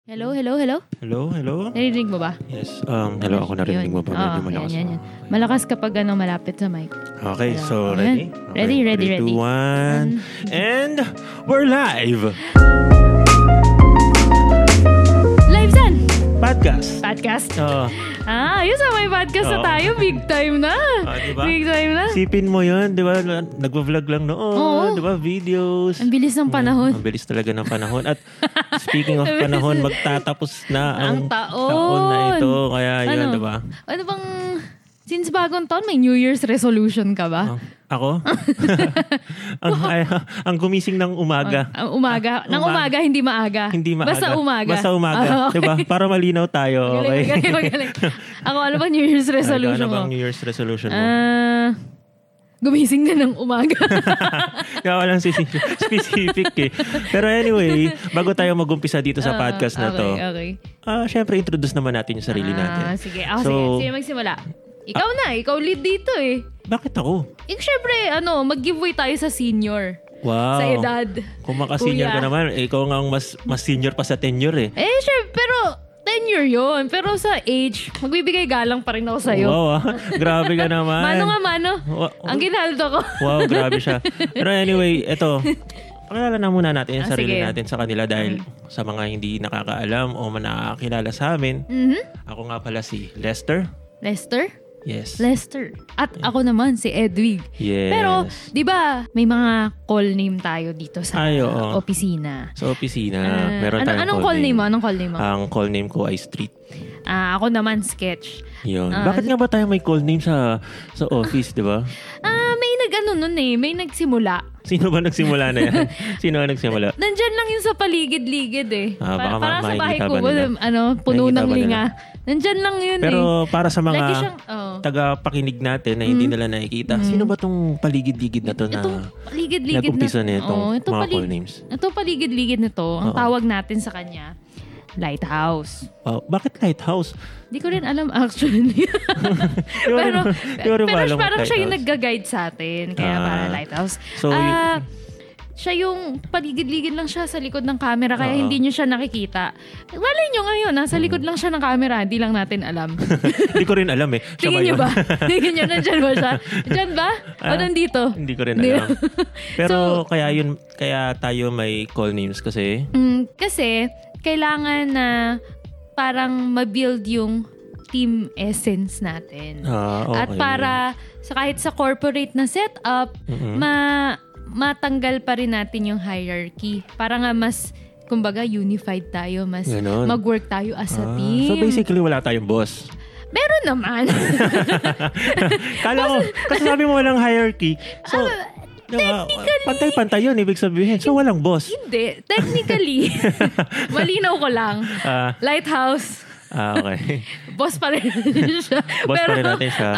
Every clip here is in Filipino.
Hello, hello, hello? Hello, hello? Narinig mo ba? Yes, hello, ako narinig mo ba? Medyo malakas. Yan. Malakas kapag malapit sa mic. Okay, so Ayan. ready? Ready. 3, 2, 1. And we're live! Live saan? Podcast. Ayos may podcast na tayo. Big time na. Diba? Big time na. Sipin mo yun, di ba? Nagpa-vlog lang noon, di ba? Videos. Ang bilis ng panahon. Ang bilis talaga ng panahon. At speaking of panahon, magtatapos na ang taon na ito. Kaya yun, di ba? Ano bang, since bagong taon, may New Year's resolution ka ba? Ako? ang gumising ng umaga. Umaga, hindi maaga. Hindi maaga. Basta umaga. Okay. Diba? Para malinaw tayo. Okay? Magaling. Ako, ano ba New Year's resolution mo? Ano bang New Year's resolution mo? Gumising na ng umaga. Kaya walang specific eh. Pero anyway, bago tayo mag-umpisa dito sa podcast na to, syempre introduce naman natin yung sarili natin. Sige, sige magsimula. Ikaw lead dito eh. Bakit ako? Syempre, mag-giveaway tayo sa senior. Wow. Sa edad. Kung maka-senior ka naman, ikaw nga mas senior pa sa tenure eh. Syempre, pero tenure yun. Pero sa age, magbibigay galang pa rin ako sa'yo. Wow, grabe ka naman. Mano. Ang ginaldo ko. Wow, grabe siya. Pero anyway, eto. Pakilala na muna natin yung sarili natin sa kanila dahil sa mga hindi nakakaalam o nakakilala sa amin. Ako nga pala si Lester. Lester? Yes. Lester. At ako naman si Edwig. Yes. Pero, di ba, may mga call name tayo dito sa opisina. Sa opisina, meron tayong anong call name mo? Anong call name mo? Ang call name ko ay Street. Ako naman Sketch. Yun. Bakit nga ba tayo may call name sa office, di ba? May nagsimula. Sino ba nagsimula na yan? Sino ba nagsimula? Nandyan lang yun sa paligid-ligid eh. Baka sa bahay ko, puno Makikita ng ba linga. Nandyan lang yun Pero para sa mga taga-pakinig natin na hindi nila nakikita, sino ba tong paligid-ligid na to na nag-umpisa na itong mga call names? Ito paligid-ligid na to, ang tawag natin sa kanya, Lighthouse. Bakit Lighthouse? Hindi ko rin alam actually. pero parang siya yung nag-guide sa atin. Kaya para Lighthouse. So, siya yung paligid-ligid lang siya sa likod ng camera kaya hindi nyo siya nakikita. Malay nyo ngayon, nasa likod lang siya ng camera. Hindi lang natin alam. Hindi ko rin alam eh. Tingin nyo ba? Tingin nyo, nandyan ba siya? Diyan ba? O nandito? Hindi ko rin alam. Pero kaya tayo may call names kasi? Kasi kailangan na parang ma-build yung team essence natin. Okay. At para kahit sa corporate na setup, matanggal pa rin natin yung hierarchy. Para nga mas, kumbaga, unified tayo. Mas mag-work tayo as a team. So basically, wala tayong boss. Meron naman. Kala ko, kasi sabi mo walang hierarchy. So, technically, pantay-pantay yun, ibig sabihin. So, walang boss. Hindi. Technically, malinaw ko lang. Lighthouse. Okay. Boss pa rin siya. Boss pa rin natin siya.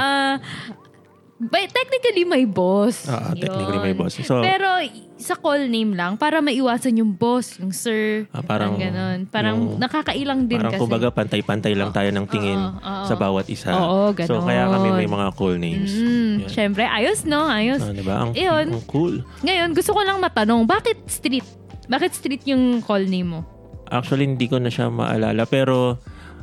Technically, may boss. Technically, may boss. So, pero sa call name lang, para maiwasan yung boss, yung sir, parang gano'n. Parang nakakailang din parang kasi. Kumbaga, pantay-pantay lang tayo ng tingin sa bawat isa. Oo, gano'n. So, kaya kami may mga call names. Siyempre, ayos, no? Ayos. Diba? Ang cool. Ngayon, gusto ko lang matanong, bakit Street? Bakit Street yung call name mo? Actually, hindi ko na siya maalala. Pero,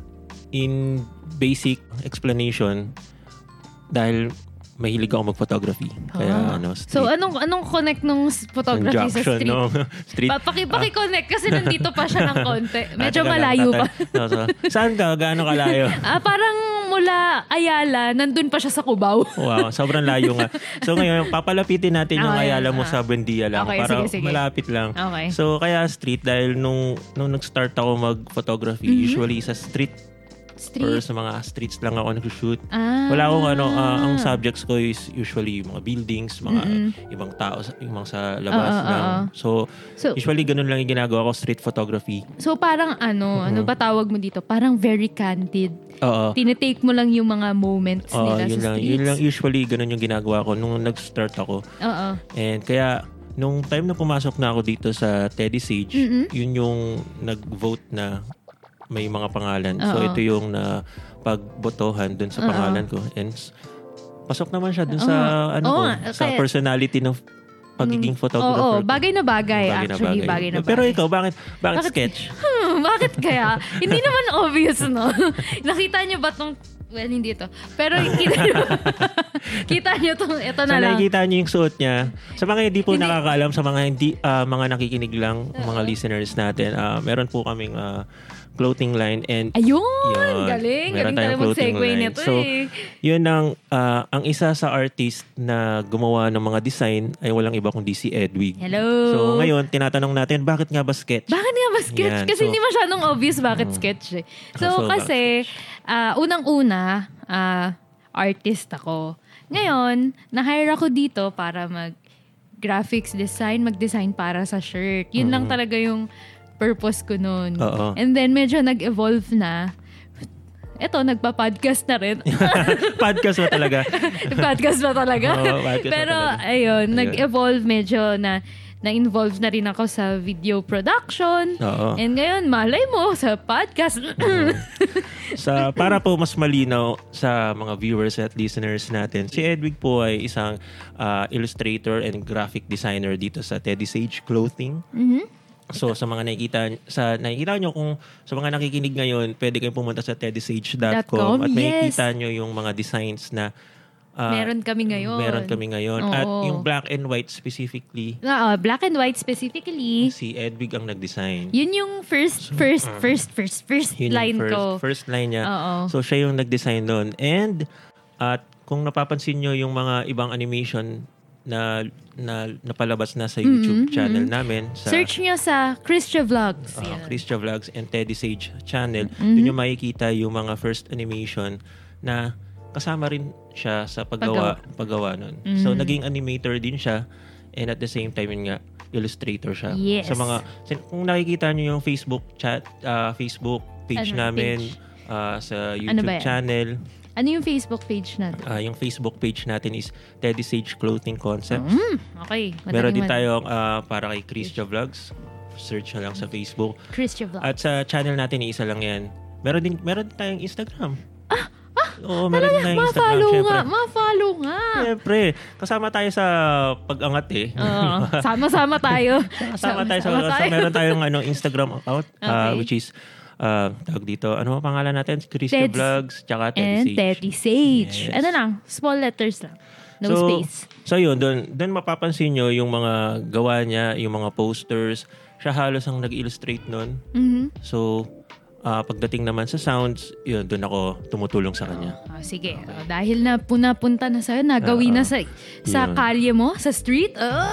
in basic explanation, dahil mahilig ako mag-photography. Kaya street. So, anong connect nung photography sa street? Street. Paki-connect kasi nandito pa siya ng konti. Medyo malayo pa. Saan ka? Gaano kalayo? Parang mula Ayala, nandun pa siya sa Cubao. Wow, sobrang layo nga. So ngayon, papalapitin natin yung Ayala mo sa Buendia lang. Okay, para sige. Malapit lang. Okay. So kaya street, dahil nung nag-start ako mag-photography, usually sa street or sa mga streets lang ako nag-shoot. Wala akong ang subjects ko is usually mga buildings, mga ibang tao, yung mga sa labas lang. So, usually ganun lang yung ginagawa ko, street photography. So, parang ano ba tawag mo dito? Parang very candid. Tinitake mo lang yung mga moments nila sa streets. Yun lang, usually ganun yung ginagawa ko nung nag-start ako. And kaya, nung time na pumasok na ako dito sa Teddy Sage, yun yung nag-vote na may mga pangalan. So, ito yung pagbotohan dun sa pangalan ko. And pasok naman siya dun sa sa personality ng pagiging photographer. Bagay na bagay. Actually, bagay na bagay. Pero ikaw, bakit sketch? Bakit kaya? Hindi naman obvious, no? Nakita niyo ba tong... Well, hindi to. Pero kita nyo itong, ito na lang. Nakikita nyo yung suot niya. Sa mga hindi po nakakaalam, sa mga hindi mga nakikinig lang, mga listeners natin, meron po kaming clothing line. And ayun! Galing talaga mag-segue nito so, yun ang isa sa artist na gumawa ng mga design ay walang iba kundi si Edwig. Hello! So ngayon, tinatanong natin, bakit nga ba sketch? Bakit nga ba sketch? Yan. Kasi hindi masyadong obvious bakit sketch. So kasi, unang-una, artist ako. Ngayon, na-hire ako dito para mag-graphics design, mag-design para sa shirt. Yun lang talaga yung purpose ko nun. And then, medyo nag-evolve na. Eto, nagpa-podcast na rin. Podcast ba talaga? Podcast ba talaga? Podcast pero, ayun, nag-evolve medyo na-involve na rin ako sa video production. And ngayon, malay mo, sa podcast. Para po mas malinaw sa mga viewers at listeners natin, si Edwig po ay isang illustrator and graphic designer dito sa Teddy Sage Clothing. So sa mga nakikita nyo, kung sa mga nakikinig ngayon, pwede kayong pumunta sa teddysage.com at makikita nyo yung mga designs na meron kami ngayon. At yung black and white specifically. Black and white specifically. Si Edwig ang nag-design. Yun yung first line ko. First line niya. So siya yung nag-design doon. And at kung napapansin nyo yung mga ibang animation na napalabas na sa YouTube channel namin. Search nyo sa Christia Vlogs. Christia Vlogs and Teddy Sage channel. Doon nyo makikita yung mga first animation na kasama rin siya sa paggawa nun. So, naging animator din siya and at the same time yun nga, illustrator siya. Yes. Kung nakikita nyo yung Facebook page namin, sa YouTube channel. Ano yung Facebook page natin? Yung Facebook page natin is Teddy Sage Clothing Concepts. Okay. Meron din tayo para kay Christia Vlogs. Search na lang sa Facebook. Christia Vlogs. At sa channel natin, isa lang yan. Meron din tayong Instagram. Oo, meron din tayong Instagram. Ma-follow nga. Siyempre. Kasama tayo sa pag-angat eh. Sama-sama tayo. Meron tayong Instagram account, which is tawag dito. Ano ang pangalan natin? Christia Vlogs, tsaka Teddy Sage. Teddy Sage. Yes. Small letters lang. No space. So yun, doon mapapansin nyo yung mga gawa niya, yung mga posters. Siya halos ang nag-illustrate nun. So, pagdating naman sa sounds, yun, doon ako tumutulong sa kanya. Sige. Dahil na punapunta na sa'yo, nagawin na sa kalye mo, sa street.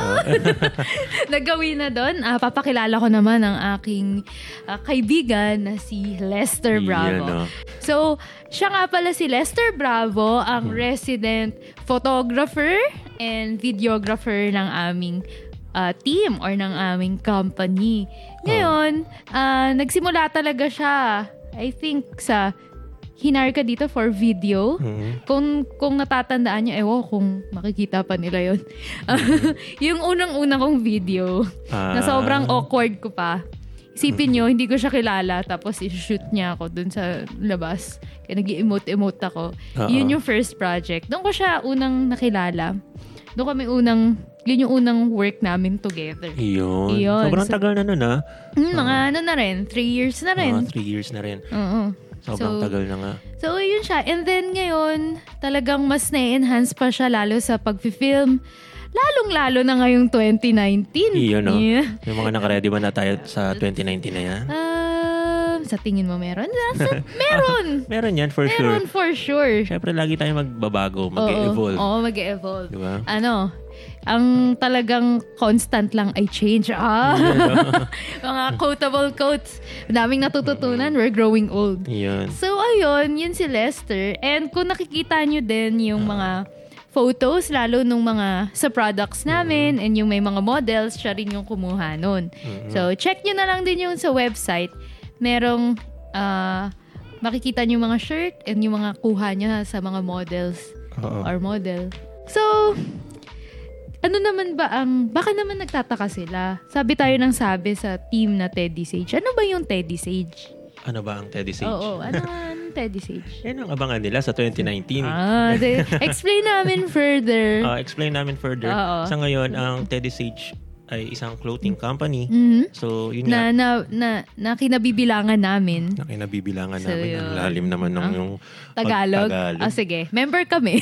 Nagawin na doon. Papakilala ko naman ang aking kaibigan na si Lester Bravo. So, siya nga pala si Lester Bravo, ang resident photographer and videographer ng aming team or ng aming company. Ngayon, nagsimula talaga siya, I think, hinire ka dito for video. Kung natatandaan niyo, kung makikita pa nila yun. Yung unang-unang kong video, na sobrang awkward ko pa. Isipin nyo, hindi ko siya kilala, tapos i-shoot niya ako dun sa labas. Kaya nag-emote ako. Yun yung first project. Doon ko siya unang nakilala. Doon kami yun yung unang work namin together. Yun. Sobrang tagal na nun, ha? Mga na rin. 3 years na rin. 3 years na rin. Sobrang tagal na nga. So, yun siya. And then ngayon, talagang mas na-enhance pa siya lalo sa pag-film. Lalong-lalo na ngayong 2019. Yun, no? Yeah. Yung mga nakaready ba na tayo sa 2019 na yan? Sa tingin mo meron? Meron! Meron yan, for sure. Meron for sure. Siyempre, lagi tayo magbabago, mag-evolve. Oo, mag-evolve. Diba? Ang talagang constant lang ay change. Mga quotable quotes. Daming natututunan. We're growing old. Yun. So, ayun. Yun si Lester. And kung nakikita nyo din yung mga photos, lalo nung mga sa products namin and yung may mga models, siya rin yung kumuha nun. So, check nyo na lang din yung sa website. Merong makikita nyo mga shirt and yung mga kuha niya sa mga models or model. So, ano naman ba baka naman nagtataka sila. Sabi tayo ng sabi sa team na Teddy Sage. Ano ba yung Teddy Sage? Ano ba ang Teddy Sage? Ano ang Teddy Sage? Yan ang abangan nila sa 2019. Explain namin further. Explain namin further. Sa ngayon, ang Teddy Sage ay isang clothing company. So, yun na kinabibilangan namin. Na kinabibilangan namin. Ang lalim naman ng yung Tagalog. Sige. Member kami.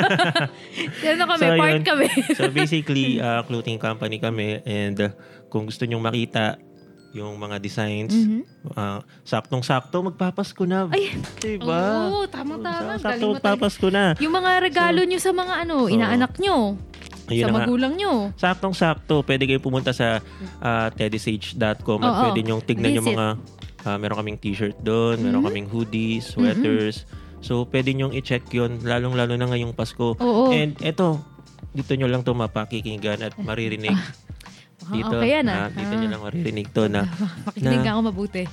Part kami. So, basically, clothing company kami. And kung gusto nyong makita yung mga designs, saktong-sakto, magpapasko na. Ay, diba? Oo, tama-tama. Sakto magpapasko na. Yung mga regalo nyo sa mga inaanak nyo. Ayun sa magulang nyo. Saktong-sakto. Pwede kayo pumunta sa teddysage.com at pwede nyong tignan yung mga meron kaming t-shirt doon, meron kaming hoodies, sweaters. So, pwede nyong i-check yun, lalong-lalo na ngayong Pasko. And eto, dito nyo lang ito mapakikinggan at maririnig. Dito, okay dito nyo lang maririnig to na makikinig ako mabuti.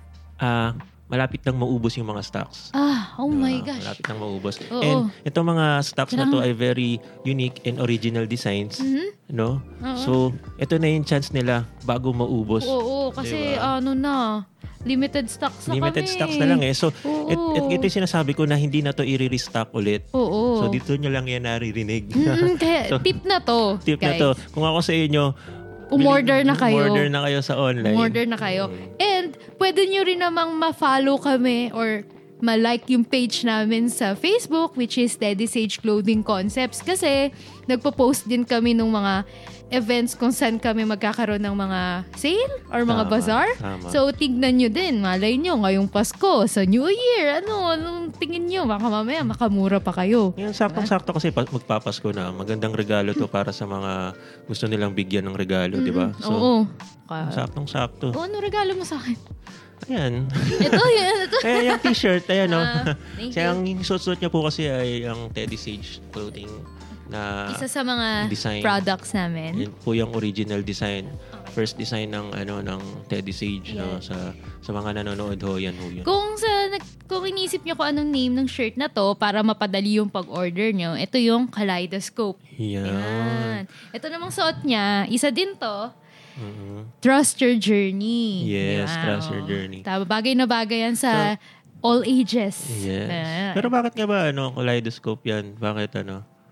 Malapit nang maubos yung mga stocks. Oh my gosh. Malapit nang maubos. And itong mga stocks na to ay very unique and original designs. No? So, ito na yung chance nila bago maubos. Oo, kasi limited stocks na limited stocks na lang eh. So, ito yung sinasabi ko na hindi na to i-restock ulit. So, dito nyo lang yan naririnig. Kaya, tip na to, Tip guys. na to. Kung ako sa inyo, umorder na kayo. Umorder na kayo sa online. Umorder na kayo. And pwede nyo rin namang ma-follow kami or ma-like yung page namin sa Facebook, which is Teddy Sage Clothing Concepts. Kasi nagpo-post din kami ng mga events kung saan kami magkakaroon ng mga sale or mga bazaar. So, tignan nyo din. Malay nyo, ngayong Pasko, sa New Year, anong tingin nyo? Baka mamaya makamura pa kayo. Yan, saktong-sakto kasi magpapasko na. Magandang regalo to para sa mga gusto nilang bigyan ng regalo, di ba? So, saktong-sakto. Ano regalo mo sa akin? Ayan. Ito. Ayan, yung t-shirt. Ayan, no? Kaya ang suot-suot niya po kasi ay ang Teddy Sage Clothing na isa sa mga design. Products namin. Yan po yung original design. First design ng ng Teddy Sage, no, sa mga nanonood ho, yan ho yun. Kung inisip niyo kung anong name ng shirt na to para mapadali yung pag-order niyo, ito yung Kaleidoscope. Yan. Ito namang suot niya, isa din to. Trust Your Journey. Yes, Trust Your Journey. Bagay na bagay yan sa all ages. Yes. Pero bakit nga ba Kaleidoscope yan? Bakit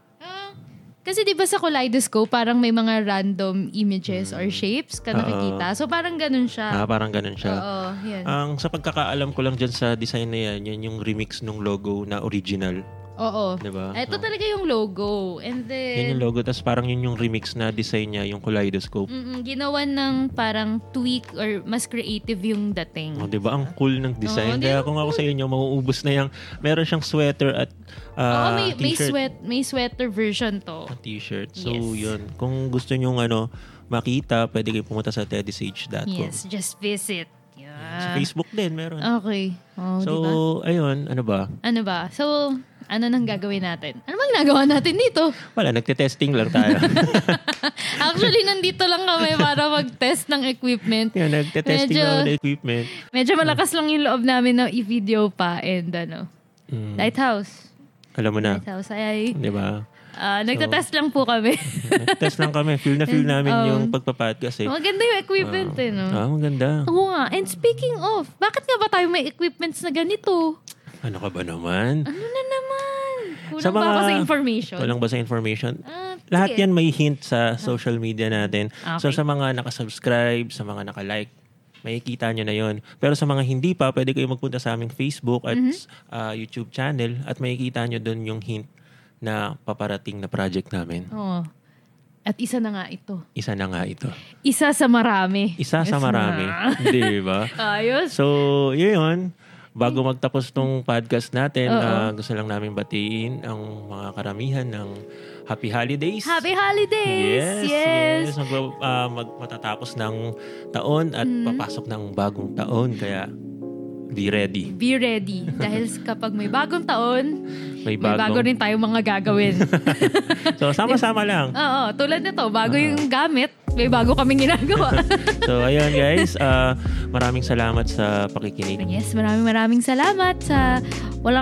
Kasi di ba sa Kaleidoscope, parang may mga random images or shapes ka nakikita. So parang ganun siya. Parang ganun siya. Oo, yan. Sa pagkakaalam ko lang dyan sa design na yan yung remix ng logo na original. Oo. Diba? Ito talaga yung logo. And then, yan yung logo. Tapos parang yun yung remix na design niya, yung Kaleidoscope. Ginawan ng parang tweak or mas creative yung dating. Diba? Ang cool ng design. Kaya kung ako sa inyo, mauubos na yung, meron siyang sweater at t-shirt. May sweater version to. T-shirt. So, yun. Kung gusto nyong makita, pwede kayo pumunta sa teddysage.com. Yes, just visit. Sa Facebook din, meron. Okay. So, diba? ayun. Ano ba? So, ano nang gagawin natin? Ano bang ginagawa natin dito? Wala, nagte-testing lang tayo. Actually, nandito lang kami para mag-test ng equipment. Yeah, nagte-testing lang ng equipment. Medyo malakas lang yung loob namin na i-video pa and Lighthouse. Alam mo na. Lighthouse. Ay, diba? Nagte-test lang po kami. Nagte-test lang kami. Feel namin yung pagpapodcast. Maganda yung equipment no? Maganda. Oo nga. And speaking of, bakit nga ba tayo may equipments na ganito? Ano ka ba naman? Ano na naman? Kulang ba ako sa information? Kulang ba sa information? Lahat yan may hint sa social media natin. Okay. So sa mga nakasubscribe, sa mga nakalike, makikita nyo na yon. Pero sa mga hindi pa, pwede kayo magpunta sa aming Facebook at YouTube channel at makikita nyo doon yung hint na paparating na project namin. Oo. At isa na nga ito. Isa na nga ito. Isa sa marami. Isa sa marami. Di ba? Ayos. So, yun. Bago magtapos tong podcast natin, gusto lang namin batiin ang mga karamihan ng Happy Holidays. Happy Holidays! Yes! Matatapos ng taon at papasok ng bagong taon. Kaya, be ready. Be ready. Dahil kapag may bagong taon, may bago rin tayong mga gagawin. So, sama-sama lang. Oo, tulad nito, bago yung gamit, may bago kaming ginagawa. So, ayun guys, maraming salamat sa pakikinig. Yes, maraming salamat sa walang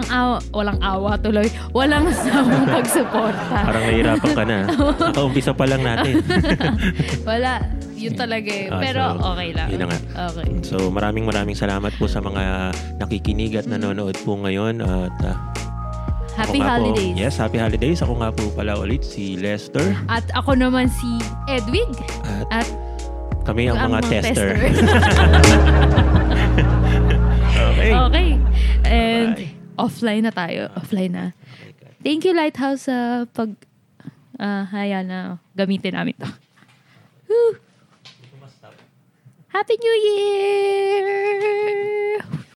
awa tuloy, walang sawang pagsuporta. Parang nahihirapan ka na. Nakaumpisa pa lang natin. Wala. Yun talaga eh. Pero okay lang. Yun na nga. Okay. So, maraming salamat po sa mga nakikinig at nanonood po ngayon. At Happy holidays. Yes, happy holidays. Ako nga po pala ulit si Lester. At ako naman si Edwig. At kami ang mga tester. Okay. And offline na tayo. Offline na. Thank you, Lighthouse, sa haya na gamitin namin to. Woo! Happy New Year!